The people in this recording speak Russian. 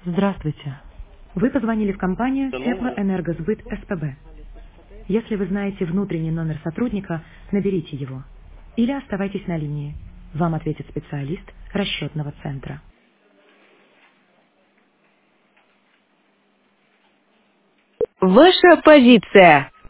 Здравствуйте. Вы позвонили в компанию Теплоэнергосбыт СПБ. Если вы знаете внутренний номер сотрудника, наберите его. Или оставайтесь на линии. Вам ответит специалист расчетного центра. Ваша позиция.